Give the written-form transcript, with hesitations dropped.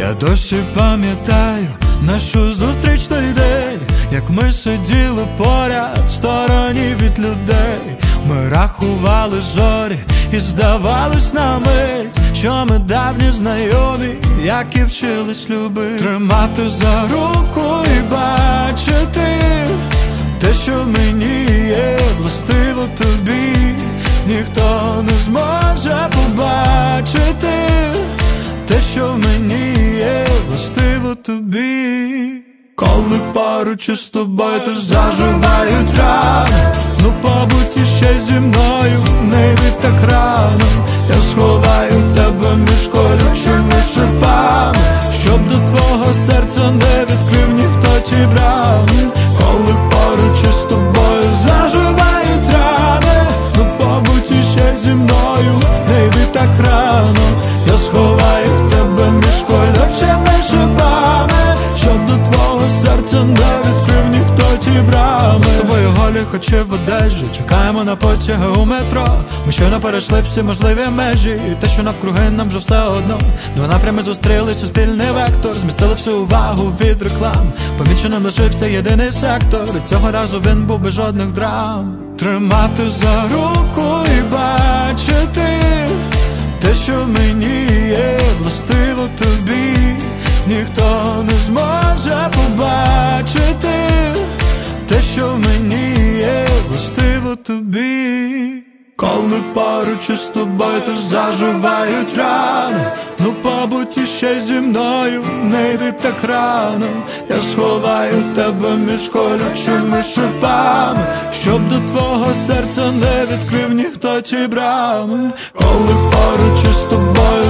Я досі пам'ятаю нашу зустріч той день, як ми сиділи поряд в стороні від людей. Ми рахували зорі і здавалось на мить, що ми давні знайомі, як і вчились любити. Тримати за руку і бачити те, що мені є властиво тобі, ніхто не зможе побачити те, що мені є властиво тобі. Коли поруч із тобою, то заживають рани. Ну побудь іще зі мною, не йди так рано. Я сховаю тебе між колючими шипами, щоб до твого серця не відкрив ніхто ті брами. Коли поруч із тобою заживають рани. Ну побудь іще зі мною, не йди так рано. Я сховаю тебе між колючими шипами, щоб до твого серця не відкрив ніхто ті брами. З тобою голі, хоч і в одежі, чекаємо на потяги у метро. Ми щойно перейшли всі можливі межі, і те, що навкруги, нам вже все одно. Два напрями зустрілись у спільний вектор, змістили всю увагу від реклам. Поміченим лишився єдиний сектор, і цього разу він був без жодних драм. Тримати за руку і бачити те, що мені є властиво тобі, ніхто не зможе побачити те, що мені є властиво тобі. Коли поруч із тобою, то заживають рани. Ну побудь іще зі мною, не йди так рано. Я сховаю тебе між колючими шипами, щоб до твого серця не відкрив ніхто ті брами. Коли поруч із тобою